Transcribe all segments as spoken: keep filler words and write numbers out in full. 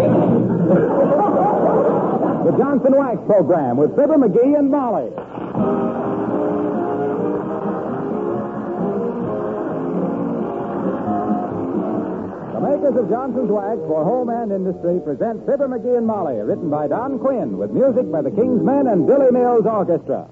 The Johnson Wax Program with Fibber McGee and Molly. The makers of Johnson's Wax for home and industry present Fibber McGee and Molly, written by Don Quinn, with music by the King's Men and Billy Mills Orchestra.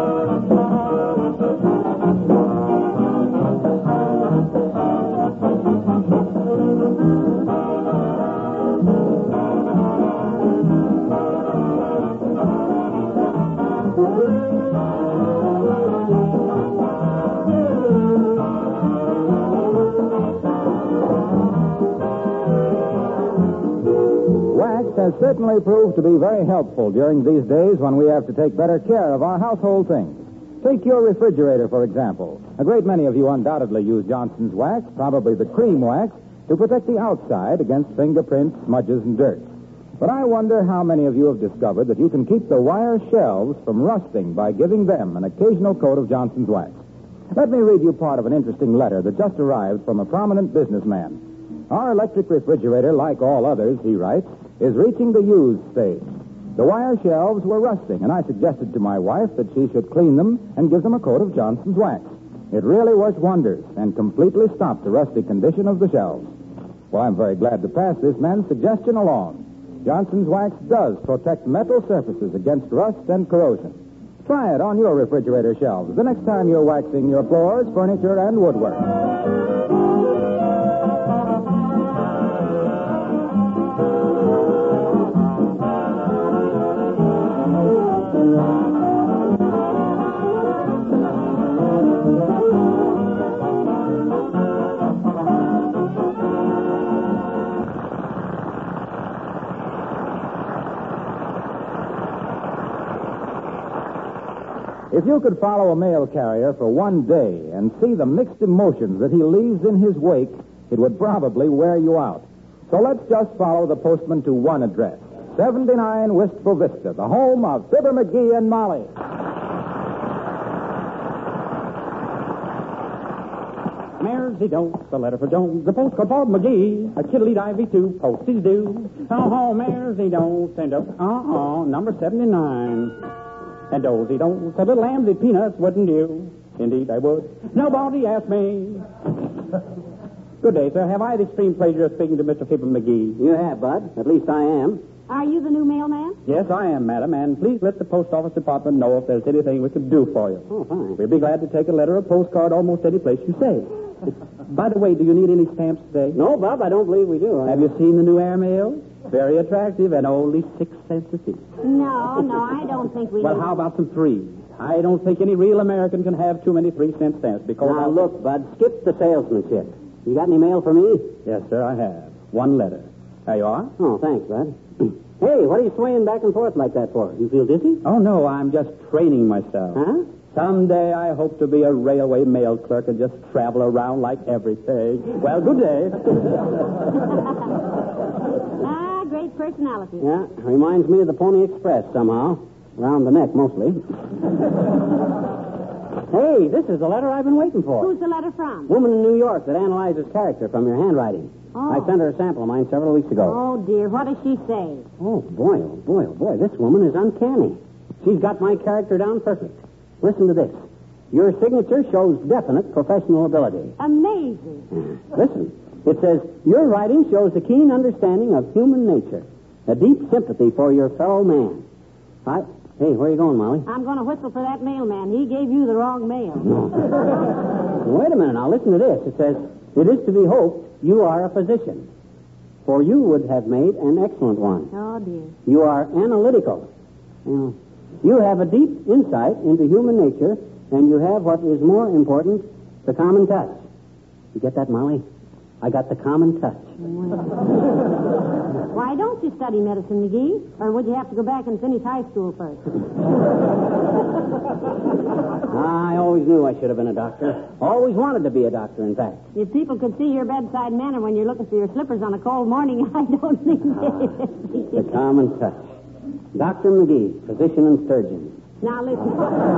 Has certainly proved to be very helpful during these days when we have to take better care of our household things. Take your refrigerator, for example. A great many of you undoubtedly use Johnson's Wax, probably the cream wax, to protect the outside against fingerprints, smudges, and dirt. But I wonder how many of you have discovered that you can keep the wire shelves from rusting by giving them an occasional coat of Johnson's Wax. Let me read you part of an interesting letter that just arrived from a prominent businessman. Our electric refrigerator, like all others, he writes, is reaching the used stage. The wire shelves were rusting, and I suggested to my wife that she should clean them and give them a coat of Johnson's Wax. It really works wonders and completely stopped the rusty condition of the shelves. Well, I'm very glad to pass this man's suggestion along. Johnson's Wax does protect metal surfaces against rust and corrosion. Try it on your refrigerator shelves the next time you're waxing your floors, furniture, and woodwork. If you could follow a mail carrier for one day and see the mixed emotions that he leaves in his wake, it would probably wear you out. So let's just follow the postman to one address, seventy-nine Wistful Vista, the home of Fibber McGee and Molly. Maresy don't, the letter for Jones, the postcard for McGee, a kiddly divey too, post is due. Oh, oh, Maresy don't, send up, uh-uh, number seventy-nine. And dozy don't, said little lambsy peanuts, wouldn't you? Indeed I would. Nobody asked me. Good day, sir. Have I the extreme pleasure of speaking to Mister Fibber McGee? You have, Bud. At least I am. Are you the new mailman? Yes, I am, madam, and please let the post office department know if there's anything we can do for you. Oh, fine. We'll be glad to take a letter or postcard almost any place you say. By the way, do you need any stamps today? No, Bob, I don't believe we do. Have you seen the new airmail? Very attractive and only six cents a piece. No, no, I don't think we Well, do. how about some threes? I don't think any real American can have too many three-cent stamps because... Now, look, Bud, skip the salesmanship. You got any mail for me? Yes, sir, I have. One letter. There you are. Oh, thanks, Bud. Hey, what are you swaying back and forth like that for? You feel dizzy? Oh, no, I'm just training myself. Huh? Someday I hope to be a railway mail clerk and just travel around like everything. Well, good day. Ah, great personality. Yeah, reminds me of the Pony Express somehow. Around the neck, mostly. Hey, this is the letter I've been waiting for. Who's the letter from? Woman in New York that analyzes character from your handwriting. Oh. I sent her a sample of mine several weeks ago. Oh, dear. What does she say? Oh, boy, oh, boy, oh, boy. This woman is uncanny. She's got my character down perfect. Listen to this. Your signature shows definite professional ability. Amazing. Listen. It says, your writing shows a keen understanding of human nature, a deep sympathy for your fellow man. I... Hey, where are you going, Molly? I'm going to whistle for that mailman. He gave you the wrong mail. Wait a minute now. Listen to this. It says, it is to be hoped you are a physician, for you would have made an excellent one. Oh, dear. You are analytical. You know, you have a deep insight into human nature, and you have what is more important, the common touch. You get that, Molly? I got the common touch. Why don't you study medicine, McGee? Or would you have to go back and finish high school first? I always knew I should have been a doctor. Always wanted to be a doctor, in fact. If people could see your bedside manner when you're looking for your slippers on a cold morning, I don't think they'd... The common touch. Doctor McGee, physician and surgeon. Now, listen.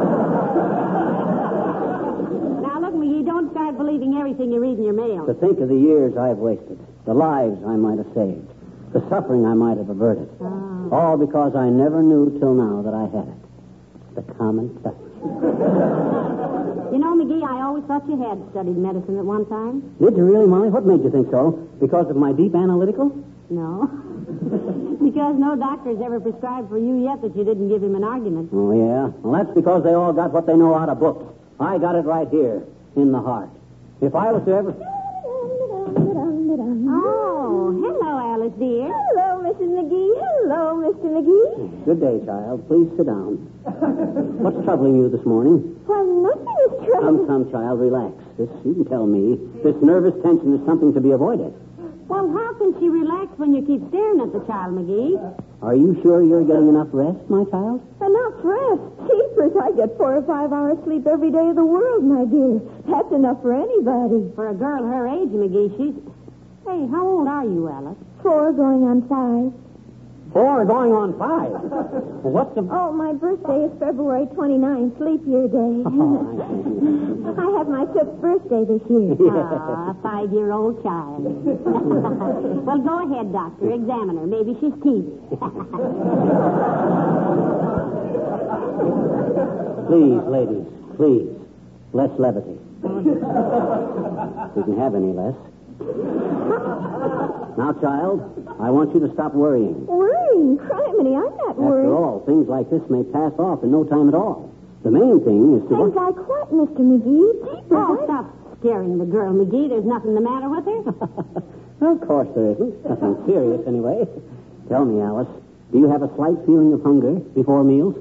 Now, look, McGee, don't start believing everything you read in your mail. To think of the years I've wasted, the lives I might have saved. the suffering I might have averted. Oh. All because I never knew till now that I had it. The common touch. You know, McGee, I always thought you had studied medicine at one time. Did you really, Molly? What made you think so? Because of my deep analytical? No. Because no doctor's ever prescribed for you yet that you didn't give him an argument. Oh, yeah? Well, that's because they all got what they know out of books. I got it right here, in the heart. If I was to ever... Oh, hello, Alice, dear. Hello, Missus McGee. Hello, Mister McGee. Good day, child. Please sit down. What's troubling you this morning? Why, nothing is Come, troubling. come, child, relax. This, you can tell me, this nervous tension is something to be avoided. Well, how can she relax when you keep staring at the child, McGee? Are you sure you're getting enough rest, my child? Enough rest. Jeepers, I get four or five hours sleep every day of the world, my dear. That's enough for anybody. For a girl her age, McGee, she's... Hey, how old are you, Alice? Four going on five. Four going on five. Well, what's the... Oh, my birthday is February twenty-ninth, leap year day. Oh, I have my fifth birthday this year. Ah, a five-year-old child. Well, go ahead, doctor. Examine her. Maybe she's teething. Please, ladies, please. Less levity. We can have any less. Now, child, I want you to stop worrying. Worrying? Criminy, I'm not worried. After all, things like this may pass off in no time at all. The main thing is to... Things like what, Mister McGee? Jeepers, Oh, I- stop scaring the girl, McGee. There's nothing the matter with her. Of course there isn't. Nothing serious, anyway. Tell me, Alice, do you have a slight feeling of hunger before meals?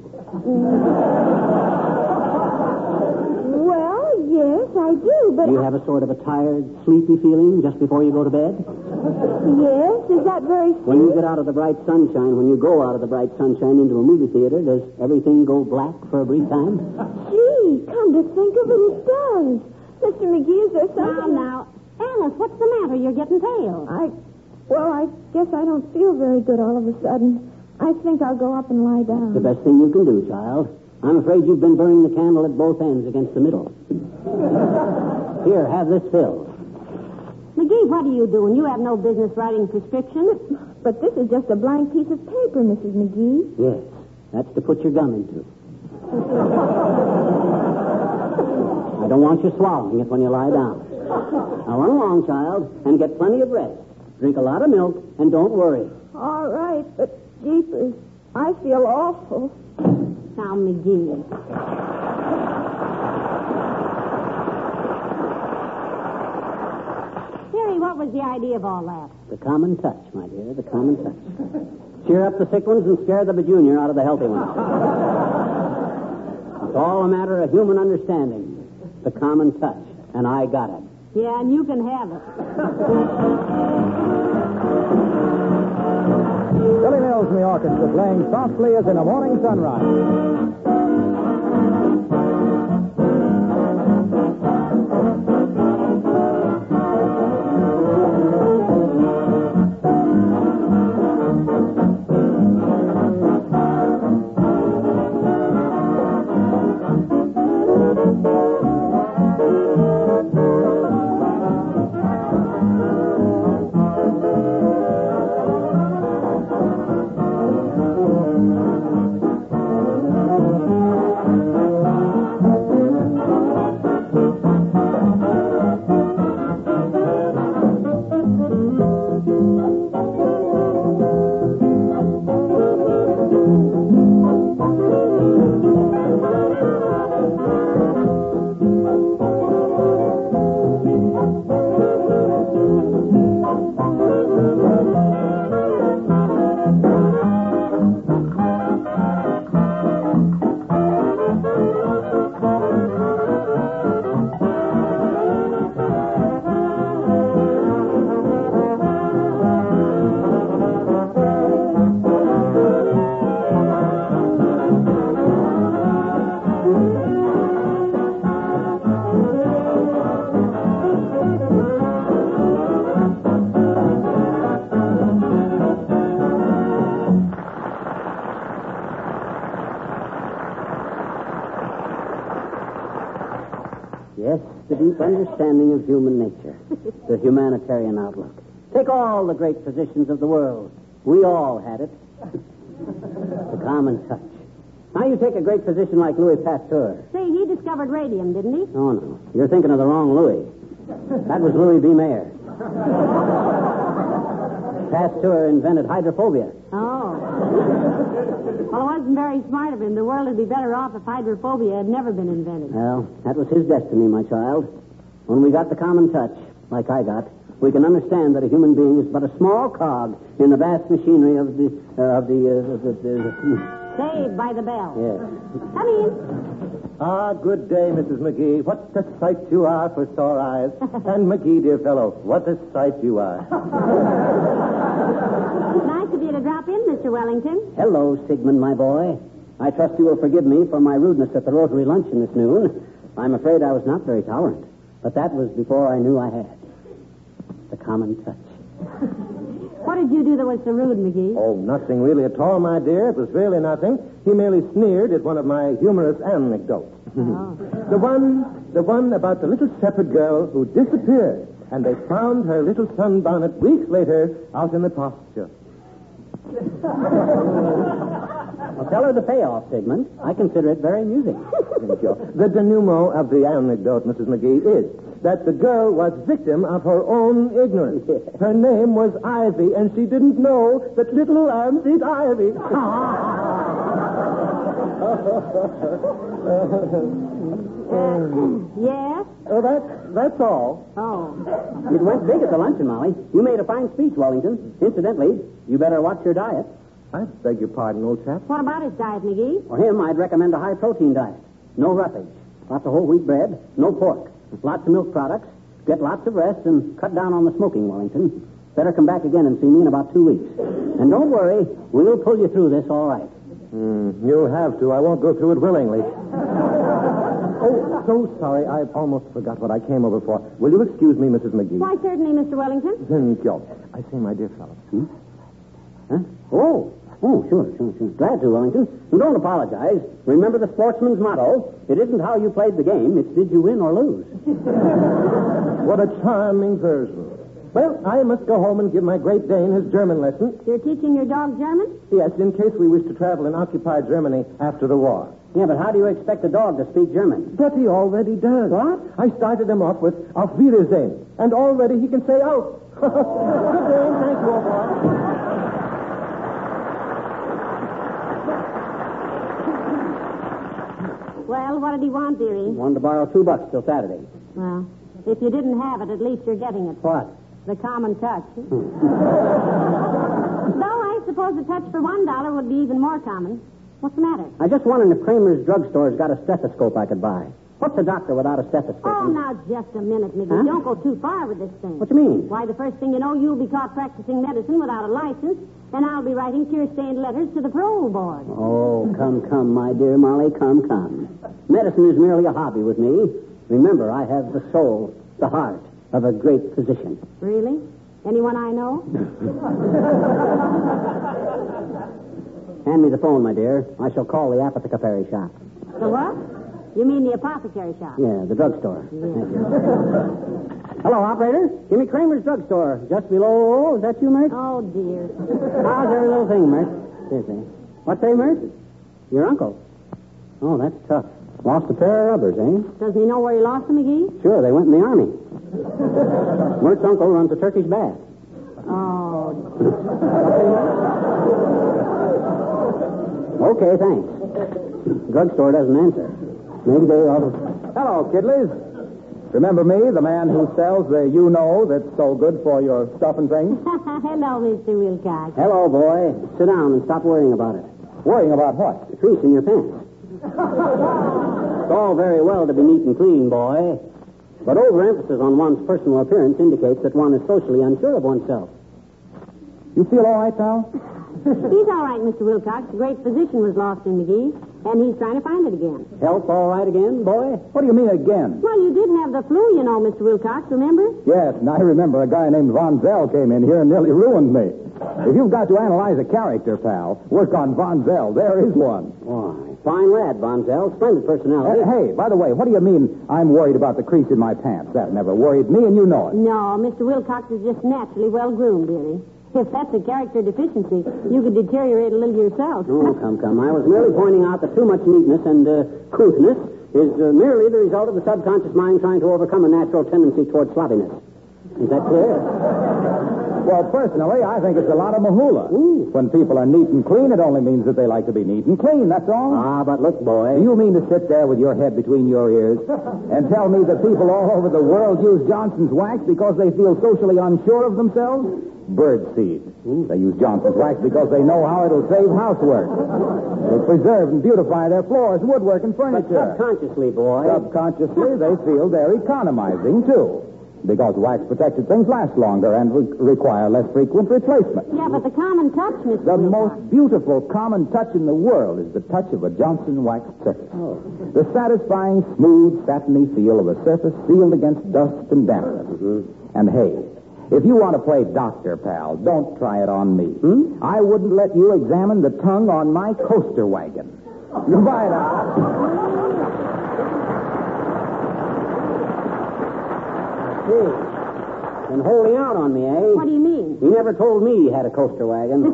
Well, yes, I do, but... Do you I- have a sort of a tired, sleepy feeling just before you go to bed? Yes, is that very... When you get out of the bright sunshine, when you go out of the bright sunshine into a movie theater, does everything go black for a brief time? Gee, come to think of it, it does. Mister McGee, is there Now, something... now. Alice, what's the matter? You're getting pale. I... Well, I guess I don't feel very good all of a sudden. I think I'll go up and lie down. The best thing you can do, child. I'm afraid you've been burning the candle at both ends against the middle. Here, have this filled. McGee, what are you doing? You have no business writing prescriptions. But this is just a blank piece of paper, Missus McGee. Yes, that's to put your gum into. I don't want you swallowing it when you lie down. Now run along, child, and get plenty of rest. Drink a lot of milk, and don't worry. All right, but jeepers, I feel awful. Now, McGee. Harry, what was the idea of all that? The common touch, my dear, the common touch. Cheer up the sick ones and scare the bajunior out of the healthy ones. It's all a matter of human understanding. The common touch. And I got it. Yeah, and you can have it. Billy Mills and the orchestra playing softly as in a morning sunrise. Yes, the deep understanding of human nature. The humanitarian outlook. Take all the great physicians of the world. We all had it. The common touch. Now you take a great physician like Louis Pasteur. Say, he discovered radium, didn't he? Oh, no. You're thinking of the wrong Louis. That was Louis B. Mayer. Pasteur invented hydrophobia. Oh. Well, it wasn't very smart of him. The world would be better off if hydrophobia had never been invented. Well, that was his destiny, my child. When we got the common touch, like I got, we can understand that a human being is but a small cog in the vast machinery of the... Uh, of the, uh, the, the, the... Saved by the bell. Yes. Come in. Ah, good day, Missus McGee. What a sight you are for sore eyes. And McGee, dear fellow, what a sight you are. Nice of you to drop in, Mister Wellington. Hello, Sigmund, my boy. I trust you will forgive me for my rudeness at the Rotary luncheon this noon. I'm afraid I was not very tolerant. But that was before I knew I had the common touch. What did you do that was so rude, McGee? Oh, nothing really at all, my dear. It was really nothing. He merely sneered at one of my humorous anecdotes. Oh. The one, the one about the little shepherd girl who disappeared, and they found her little sunbonnet weeks later out in the pasture. Well, tell her the payoff, Sigmund. I consider it very amusing. The denouement of the anecdote, Missus McGee, is that the girl was victim of her own ignorance. Her name was Ivy, and she didn't know that little lambs eat ivy. Yes? Oh, that's, that's all. Oh. It went big at the luncheon, Molly. You made a fine speech, Wellington. Incidentally, you better watch your diet. I beg your pardon, old chap. What about his diet, McGee? For him, I'd recommend a high-protein diet. No roughage. Lots of whole wheat bread. No pork. Lots of milk products. Get lots of rest and cut down on the smoking, Wellington. Better come back again and see me in about two weeks. And don't worry, we'll pull you through this all right. Mm, you'll have to. I won't go through it willingly. Oh, so sorry. I almost forgot what I came over for. Will you excuse me, Missus McGee? Why, certainly, Mister Wellington. Thank you. I say, my dear fellow. Hmm? Huh? Oh. Oh, sure, sure, sure. Glad to, Wellington. And don't apologize. Remember the sportsman's motto. It isn't how you played the game. It's did you win or lose. What a charming version. Well, I must go home and give my Great Dane his German lesson. You're teaching your dog German? Yes, in case we wish to travel in occupied Germany after the war. Yeah, but how do you expect a dog to speak German? But he already does. What? I started him off with Auf Wiedersehen, and already he can say out. Good day, thank you, old boy. Well, what did he want, dearie? Wanted to borrow two bucks till Saturday. Well, if you didn't have it, at least you're getting it. What? The common touch. Though I suppose a touch for one dollar would be even more common. What's the matter? I just wondered if Kramer's drugstore's got a stethoscope I could buy. What's a doctor without a stethoscope? Oh, now, just a minute, McGee. Huh? Don't go too far with this thing. What do you mean? Why, the first thing you know, you'll be caught practicing medicine without a license, and I'll be writing tear-stained letters to the parole board. Oh, come, come, my dear Molly, come, come. Medicine is merely a hobby with me. Remember, I have the soul, the heart of a great physician. Really? Anyone I know? Hand me the phone, my dear. I shall call the apothecary shop. The what? You mean the apothecary shop? Yeah, the drugstore. Yeah. Thank you. Hello, operator. Give me Kramer's drugstore. Just below. Is that you, Mert? Oh, dear. How's every little thing, Mert? Seriously. What's that, Mert? Your uncle. Oh, that's tough. Lost a pair of rubbers, eh? Doesn't he know where he lost them, McGee? Sure, they went in the army. Mert's uncle runs a Turkish bath. Oh. Okay, thanks. Drugstore doesn't answer. Maybe they ought to... Hello, kiddies. Remember me, the man who sells the you-know that's so good for your stuff and things? Hello, Mister Wilcox. Hello, boy. Sit down and stop worrying about it. Worrying about what? The crease in your pants. It's all very well to be neat and clean, boy. But overemphasis on one's personal appearance indicates that one is socially unsure of oneself. You feel all right, pal? He's all right, Mister Wilcox. The great physician was lost in McGee, and he's trying to find it again. Health all right again, boy? What do you mean again? Well, you didn't have the flu, you know, Mister Wilcox, remember? Yes, and I remember a guy named Von Zell came in here and nearly ruined me. If you've got to analyze a character, pal, work on Von Zell. There is one. Why, fine lad, Bonzel. Splendid personality. Uh, hey, by the way, what do you mean I'm worried about the crease in my pants? That never worried me, and you know it. No, Mister Wilcox is just naturally well-groomed, dearie. If that's a character deficiency, you could deteriorate a little yourself. Oh, come, come. I was merely pointing out that too much neatness and uh, couthness is uh, merely the result of the subconscious mind trying to overcome a natural tendency toward sloppiness. Is that clear? Well, personally, I think it's a lot of mahula. Ooh. When people are neat and clean, it only means that they like to be neat and clean, that's all. Ah, but look, boy. Do you mean to sit there with your head between your ears and tell me that people all over the world use Johnson's wax because they feel socially unsure of themselves? Birdseed. They use Johnson's wax because they know how it'll save housework. It'll preserve and beautify their floors, woodwork, and But furniture. subconsciously, boy. Subconsciously, they feel they're economizing, too. Because wax-protected things last longer and re- require less frequent replacement. Yeah, but the common touch, Mister The Wilcox. most beautiful common touch in the world is the touch of a Johnson wax surface. Oh. The satisfying, smooth, satiny feel of a surface sealed against dust and dampness. Mm-hmm. And hey, if you want to play doctor, pal, don't try it on me. Hmm? I wouldn't let you examine the tongue on my coaster wagon. Goodbye now. Hey, been holding out on me, eh? What do you mean? He never told me he had a coaster wagon.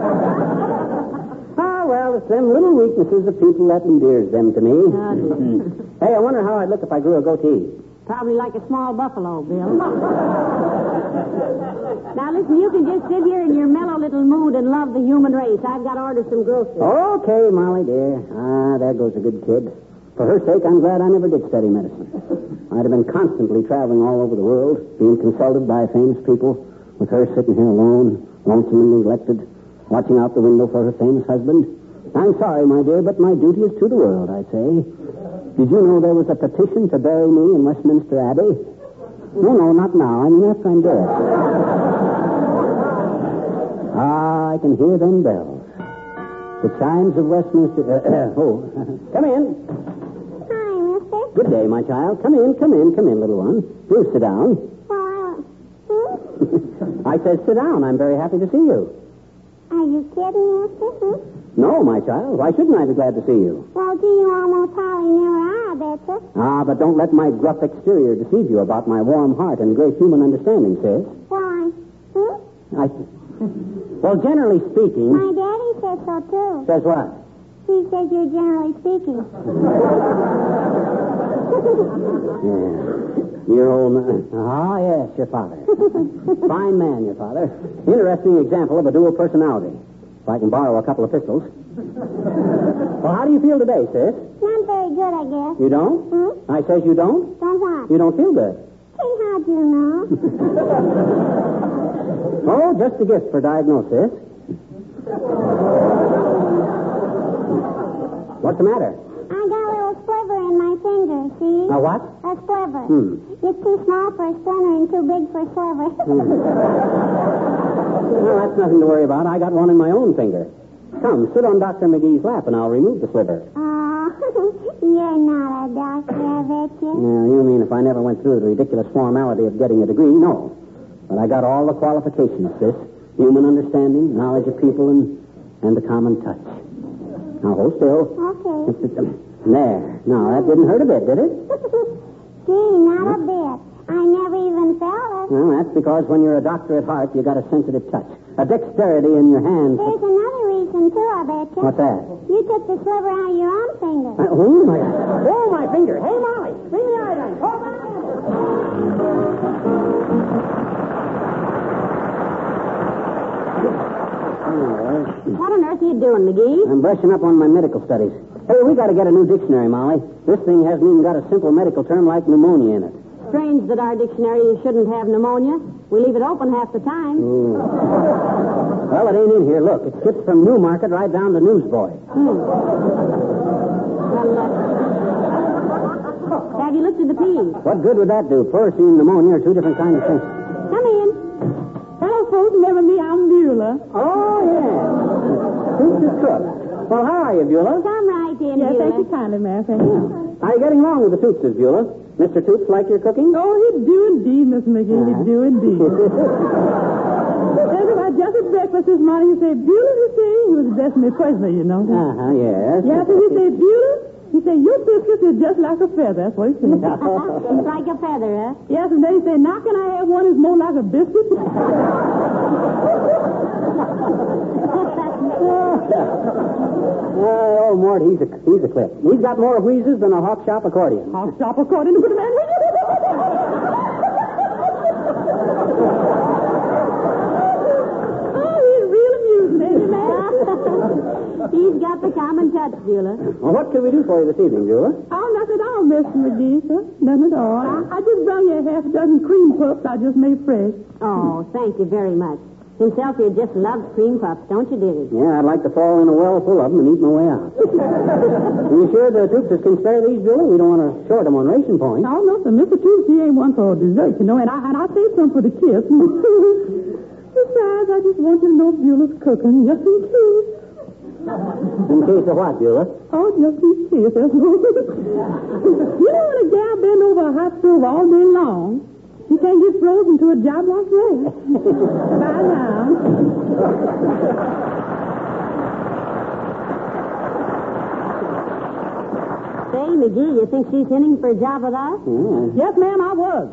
Ah, well, it's them little weaknesses of people that endears them to me. Uh, Hey, I wonder how I'd look if I grew a goatee. Probably like a small buffalo, Bill. Now, listen, you can just sit here in your mellow little mood and love the human race. I've got orders from groceries. Okay, Molly, dear. Ah, there goes a good kid. For her sake, I'm glad I never did study medicine. I'd have been constantly traveling all over the world, being consulted by famous people, with her sitting here alone, lonesome and neglected, watching out the window for her famous husband. I'm sorry, my dear, but my duty is to the world, I say. Did you know there was a petition to bury me in Westminster Abbey? No, no, not now. I mean after I'm dead. Ah, I can hear them bells. The chimes of Westminster... Uh, oh, come in. Hi, mister. Good day, my child. Come in, come in, come in, little one. Do sit down. Well, I don't... Hmm? I said sit down. I'm very happy to see you. Are you kidding, mister? Hmm? No, my child. Why shouldn't I be glad to see you? Well, gee, you almost hardly never are, I betcha. Ah, but don't let my gruff exterior deceive you about my warm heart and great human understanding, sis. Why? Hmm? I... Well, generally speaking... My daddy says so, too. Says what? He says you're generally speaking. Yeah. Your old man. Ah, yes, your father. Fine man, your father. Interesting example of a dual personality. If I can borrow a couple of pistols. Well, how do you feel today, sis? Not very good, I guess. You don't? Hmm? I says you don't? Don't what? You don't feel good. Hey, how'd you know? Oh, just a gift for diagnosis. What's the matter? I got a little sliver in my finger, see? A what? A sliver. Hmm. It's too small for a splinter and too big for a sliver. Well, that's nothing to worry about. I got one in my own finger. Come, sit on Doctor McGee's lap, and I'll remove the sliver. Oh, you're not a doctor, I bet you. Now, you mean if I never went through the ridiculous formality of getting a degree? No. But I got all the qualifications, sis. Human understanding, knowledge of people, and, and the common touch. Now, hold still. Okay. There. Now, that didn't hurt a bit, did it? Gee, not a bit. I never even felt it. Well, that's because when you're a doctor at heart, you got a sensitive touch. A dexterity in your hands. There's another reason, too, I bet you. What's that? You took the sliver out of your own finger. Uh, oh, my... Oh, my finger. Hey, Molly. Bring the iodine. Oh, my... What on earth are you doing, McGee? I'm brushing up on my medical studies. Hey, we got to get a new dictionary, Molly. This thing hasn't even got a simple medical term like pneumonia in it. Strange that our dictionary shouldn't have pneumonia. We leave it open half the time. Mm. Well, it ain't in here. Look, it skips from Newmarket right down to Newsboy. Hmm. Well, uh, have you looked at the peas? What good would that do? Pleurisy and pneumonia are two different kinds of things. Come in. Hello, folks. Remember me? I'm Beulah. Oh, yeah. Who's the cook? Well, how are you, Beulah? Come right in, Yeah, Beulah. thank you kindly, ma'am. Thank you. How are you getting along with the Tootses, Beulah? Mister Toots like your cooking? Oh, he do indeed, Miss McGee. He Uh-huh. do indeed. Everybody just at breakfast this morning, he said, Beulah, he said, he was addressing me personally, you know. Uh-huh, yes. Yeah, so he said, Beulah, He said, your biscuit is just like a feather. That's what he said. It's like a feather, huh? Yes, and then he said, now can I have one that's more like a biscuit? Oh, Mort, he's a, he's a clip. He's got more wheezes than a hawk shop accordion. I'll stop according to the man. Oh, he's real amusing, ain't he, man? He's got the common touch, Beulah. Well, what can we do for you this evening, Beulah? Oh, nothing at all, Mister McGee, sir. Nothing at all. I, I just brought you a half dozen cream puffs I just made fresh. Oh, thank you very much. Himself, he just loves cream puffs, don't you, dearie? Yeah, I'd like to fall in a well full of them and eat my way out. Are you sure the Toopses can spare these, Beulah? We don't want to short them on ration points. Oh, no, sir. Mister Toots, he ain't one for dessert, you know, and, I, and I'll save some for the kids. Besides, I just want you to know Beulah's cooking, just in case. In case of what, Beulah? Oh, just in case. That's all. You know when a gal bend over a hot stove all day long, she can't get frozen to a job like that. Bye now. Say, McGee, you think she's hinting for a job with us? Yeah. Yes, ma'am, I was.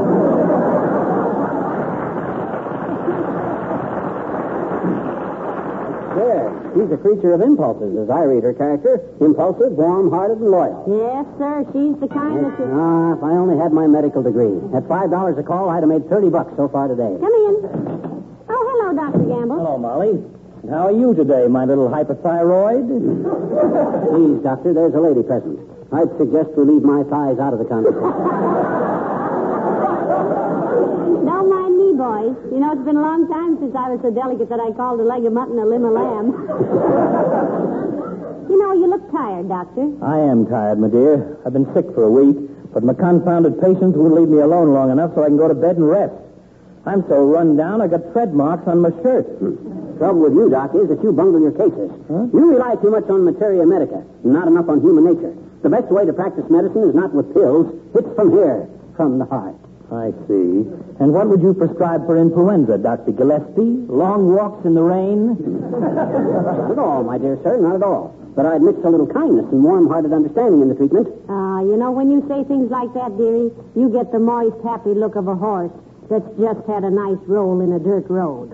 There. She's a creature of impulses, as I read her character. Impulsive, warm-hearted, and loyal. Yes, sir. She's the kind that you... Ah, if I only had my medical degree. At five dollars a call, I'd have made thirty bucks so far today. Come in. Oh, hello, Doctor Gamble. Hello, Molly. And how are you today, my little hypothyroid? Please, doctor, there's a lady present. I'd suggest we leave my thighs out of the conversation. Don't mind me, boys. You know, it's been a long time since I was so delicate that I called a leg of mutton a limb of lamb. You know, you look tired, Doctor. I am tired, my dear. I've been sick for a week, but my confounded patients wouldn't leave me alone long enough so I can go to bed and rest. I'm so run down, I got tread marks on my shirt. Trouble with you, Doc, is that you bungle your cases. Huh? You rely too much on materia medica, not enough on human nature. The best way to practice medicine is not with pills. It's from here, from the heart. I see. And what would you prescribe for influenza, Doctor Gillespie? Long walks in the rain? Not at all, my dear sir, not at all. But I'd mix a little kindness and warm-hearted understanding in the treatment. Ah, you know, when you say things like that, dearie, you get the moist, happy look of a horse that's just had a nice roll in a dirt road.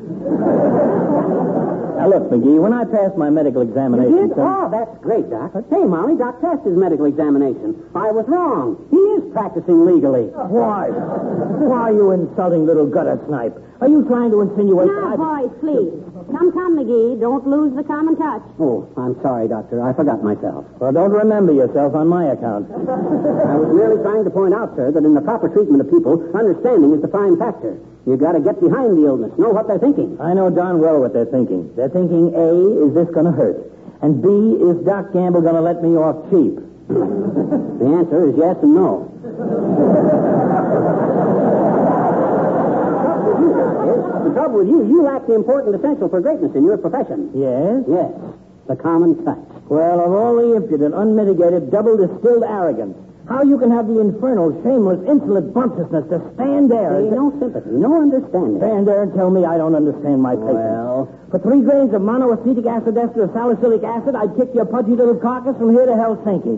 Now, look, McGee, when I passed my medical examination... Yes? Oh, that's great, Doc. Hey, Molly, Doc passed his medical examination. I was wrong. He is practicing legally. Why? Why are you insulting little gutter snipe? Are you trying to insinuate Now, that I... boys, please. Come, come, McGee. Don't lose the common touch. Oh, I'm sorry, Doctor. I forgot myself. Well, don't remember yourself on my account. I was merely trying to point out, sir, that in the proper treatment of people, understanding is the prime factor. You got to get behind the illness, know what they're thinking. I know darn well what they're thinking. They're thinking, A, is this going to hurt? And B, is Doc Gamble going to let me off cheap? The answer is yes and no. The trouble with you, you lack the important essential for greatness in your profession. Yes? Yes, the common touch. Well, of all the impudent, unmitigated, double-distilled arrogance, how you can have the infernal, shameless, insolent bumptiousness to stand there... Hey, no sympathy, no understanding. Stand there and tell me I don't understand my patients. Well... For three grains of monoacetic acid ester of salicylic acid, I'd kick your pudgy little carcass from here to Helsinki.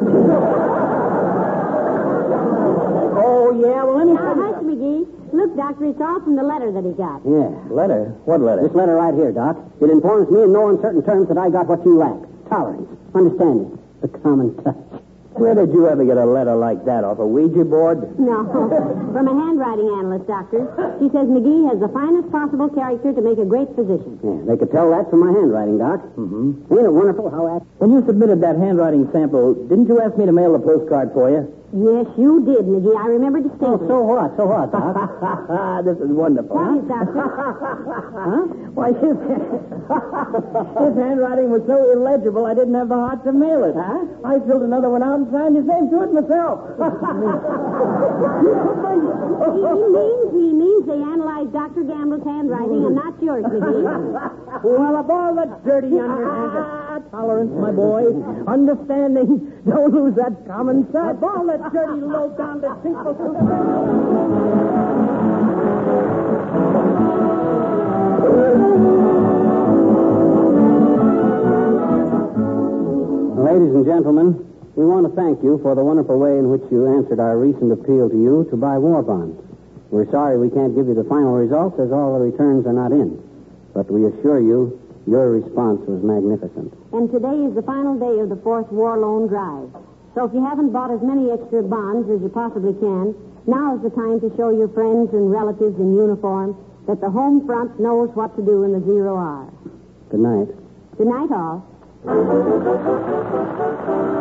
Oh, yeah? Well, let me... Now, hush, McGee. Look, Doctor, it's all from the letter that he got. Yeah. Letter? What letter? This letter right here, Doc. It informs me in no uncertain terms that I got what you lack. Tolerance, understanding, the common touch. Where did you ever get a letter like that? Off a Ouija board? No. From a handwriting analyst, Doctor. She says McGee has the finest possible character to make a great physician. Yeah, they could tell that from my handwriting, Doc. Mm-hmm. Ain't it wonderful how that... When you submitted that handwriting sample, didn't you ask me to mail the postcard for you? Yes, you did, McGee. I remember distinctly. Oh, so what? So what, Doc? This is wonderful. What is, Doctor? Huh? Why, his, his handwriting was so illegible, I didn't have the heart to mail it. Huh? I filled another one out and signed his name to it myself. he, he means he means they analyzed Doctor Gamble's handwriting and not yours, McGee. Well, of all the dirty underhanded tolerance, my boy, understanding, don't lose that common sense. Of all the dirty, low-down, deceitful... Ladies and gentlemen, We want to thank you for the wonderful way in which you answered our recent appeal to you to buy war bonds. We're sorry we can't give you the final results as all the returns are not in. But we assure you your response was magnificent. And today is the final day of the fourth war loan drive. So if you haven't bought as many extra bonds as you possibly can, now is the time to show your friends and relatives in uniform that the home front knows what to do in the zero hour. Good night. Good night, all.